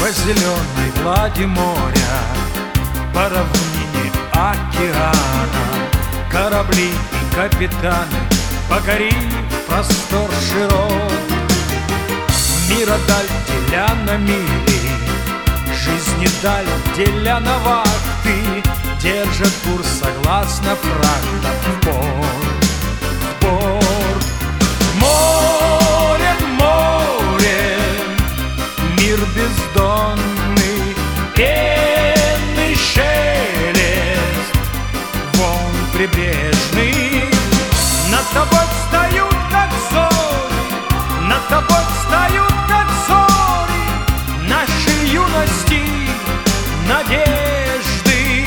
по зеленой глади моря, по равнине океана, корабли и капитаны покорили простор широт. Мира даль деля на мили, жизни даль деля на вахты, держат курс согласно фрактам в порт, в порт. Море, море, мир бездонный, пенный шелест, волн прибрежный. Над тобой встают, как зори, над тобой встают, как зори, нашей юности надежды.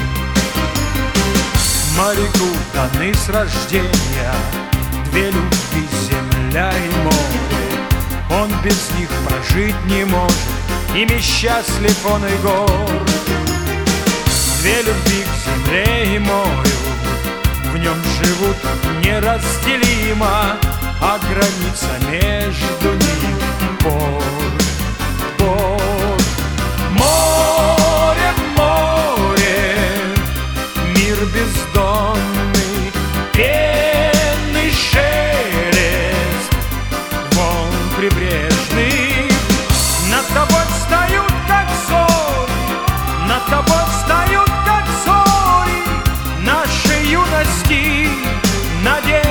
Моряку даны с рождения две любви, земля и море. Он без них прожить не может, ими счастлив он и горд. Две любви к земле и морю, в нем живут неразделимо, а граница между ними порт, порт. Море, море, мир бездонный, пенный шелест, волн прибрежный. Над тобой встают, как зори, над тобой встают, как зори, нашей юности надежды.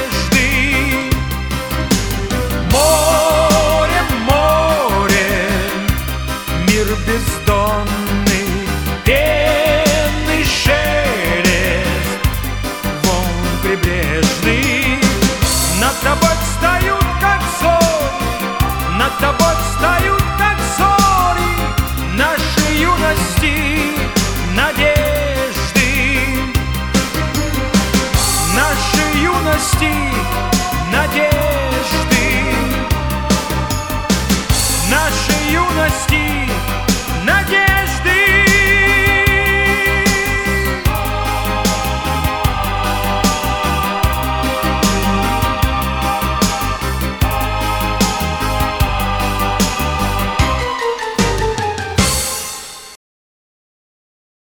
Море, море, мир бездонный, пенный шелест, волн прибрежный. Над тобой встают, как зори, над тобой встают,